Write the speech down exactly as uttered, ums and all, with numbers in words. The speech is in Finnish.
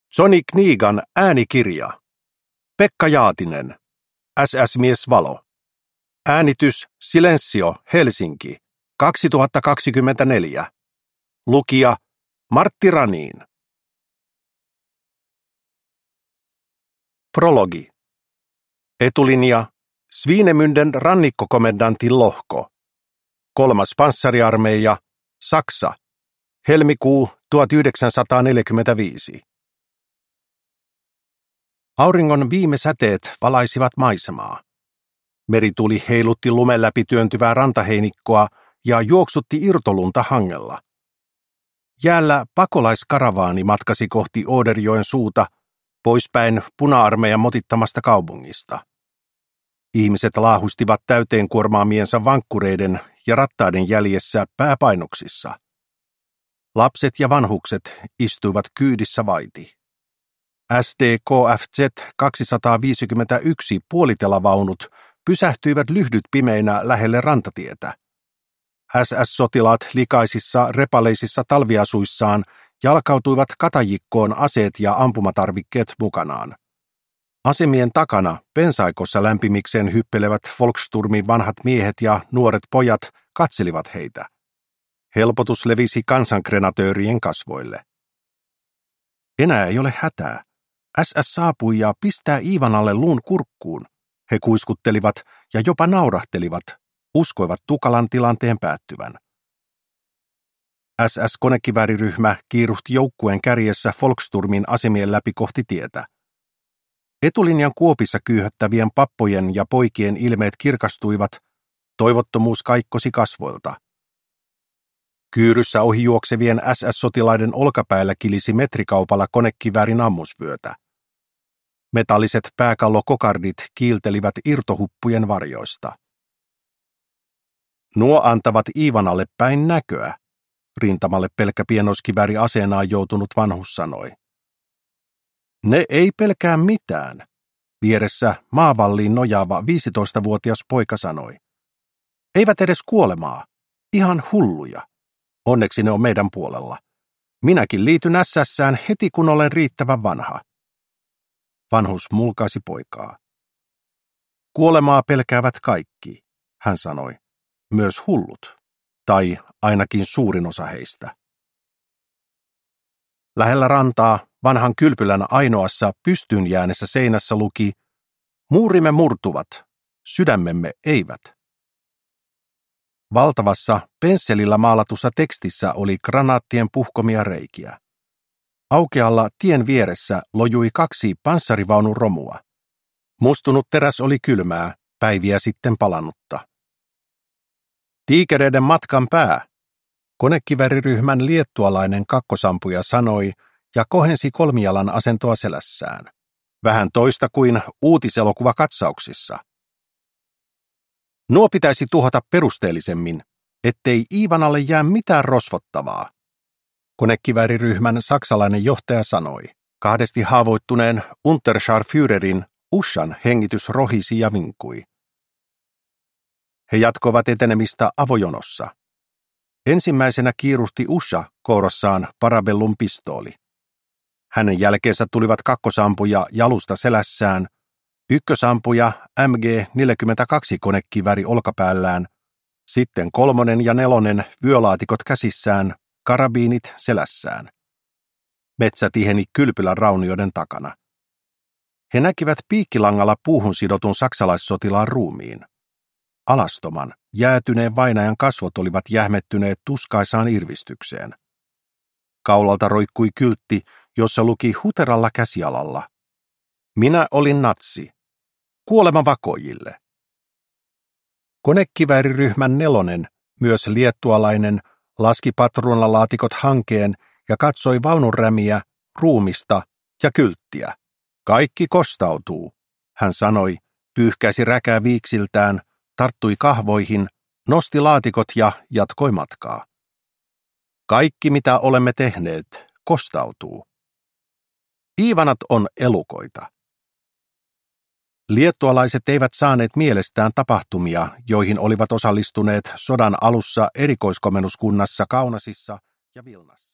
Johnny Knigan äänikirja. Pekka Jaatinen. S S-mies Valo. Äänitys Silensio, Helsinki. kaksituhattakaksikymmentäneljä. Lukija Martti Raniin. Prologi. Etulinja Svinemünden rannikkokomendantin lohko. Kolmas panssariarmeija, Saksa. Helmikuu tuhatyhdeksänsataaneljäkymmentäviisi. Auringon viime säteet valaisivat maisemaa. Merituli heilutti lumen läpi työntyvää rantaheinikkoa ja juoksutti irtolunta hangella. Jäällä pakolaiskaravaani matkasi kohti Oderjoen suuta, poispäin puna-armeijan motittamasta kaupungista. Ihmiset laahustivat täyteen kuormaamiensa vankkureiden ja rattaiden jäljessä pääpainoksissa. Lapset ja vanhukset istuivat kyydissä vaiti. S D K F Z kaksisataaviisikymmentäyksi puolitelavaunut pysähtyivät lyhdyt pimeinä lähelle rantatietä. S S-sotilaat likaisissa repaleisissa talviasuissaan jalkautuivat katajikkoon aseet ja ampumatarvikkeet mukanaan. Asemien takana pensaikossa lämpimikseen hyppelevät Volkssturmin vanhat miehet ja nuoret pojat katselivat heitä. Helpotus levisi kansankrenatöörien kasvoille. Enää ei ole hätää. S S saapui ja pistää Iivanalle luun kurkkuun. He kuiskuttelivat ja jopa naurahtelivat, uskoivat tukalan tilanteen päättyvän. S S-konekivääriryhmä kiiruhti joukkueen kärjessä Volkssturmin asemien läpi kohti tietä. Etulinjan kuopissa kyyhöttävien pappojen ja poikien ilmeet kirkastuivat, toivottomuus kaikkosi kasvoilta. Kyyryssä ohijuoksevien S S-sotilaiden olkapäällä kilisi metrikaupalla konekiväärin ammusvyötä. Metalliset pääkallokokardit kiiltelivät irtohuppujen varjoista. Nuo antavat Iivanalle päin näköä, rintamalle pelkkä pienoiskivääri aseenaan joutunut vanhus sanoi. Ne ei pelkää mitään, vieressä maavalliin nojaava viisitoistavuotias poika sanoi. Eivät edes kuolemaa, ihan hulluja. Onneksi ne on meidän puolella. Minäkin liityn ässässään heti kun olen riittävän vanha. Vanhus mulkaisi poikaa. Kuolemaa pelkäävät kaikki, hän sanoi. Myös hullut, tai ainakin suurin osa heistä. Lähellä rantaa vanhan kylpylän ainoassa pystyyn jäänessä seinässä luki, muurimme murtuvat, sydämemme eivät. Valtavassa pensselillä maalatussa tekstissä oli granaattien puhkomia reikiä. Aukealla tien vieressä lojui kaksi panssarivaunun romua. Mustunut teräs oli kylmää, päiviä sitten palannutta. Tiikereiden matkan pää, konekivääriryhmän liettualainen kakkosampuja sanoi ja kohensi kolmijalan asentoa selässään. Vähän toista kuin uutiselokuvakatsauksissa. Nuo pitäisi tuhota perusteellisemmin, ettei Iivanalle jää mitään rosvottavaa. Konekivääriryhmän saksalainen johtaja sanoi. Kahdesti haavoittuneen Unterscharführerin Uschan hengitys rohisi ja vinkui. He jatkoivat etenemistä avojonossa. Ensimmäisenä kiiruhti Usha kourassaan Parabellum pistooli. Hänen jälkeensä tulivat kakkosampuja jalusta selässään, ykkösampuja M G neljäkymmentäkaksi konekivääri olkapäällään, sitten kolmonen ja nelonen vyölaatikot käsissään, karabiinit selässään. Metsä tiheni kylpylän raunioiden takana. He näkivät piikkilangalla puuhun sidotun saksalaissotilaan ruumiin. Alastoman, jäätyneen vainajan kasvot olivat jähmettyneet tuskaisaan irvistykseen. Kaulalta roikkui kyltti, jossa luki huteralla käsialalla. Minä olin natsi. Kuolema vakoijille. Konekivääriryhmän nelonen, myös liettualainen, laski patruunalaatikot hankeen ja katsoi vaununrämiä, ruumista ja kylttiä. Kaikki kostautuu, hän sanoi, pyyhkäisi räkää viiksiltään, tarttui kahvoihin, nosti laatikot ja jatkoi matkaa. Kaikki, mitä olemme tehneet, kostautuu. Iivanat on elukoita. Liettualaiset eivät saaneet mielestään tapahtumia, joihin olivat osallistuneet sodan alussa erikoiskomennuskunnassa Kaunasissa ja Vilnassa.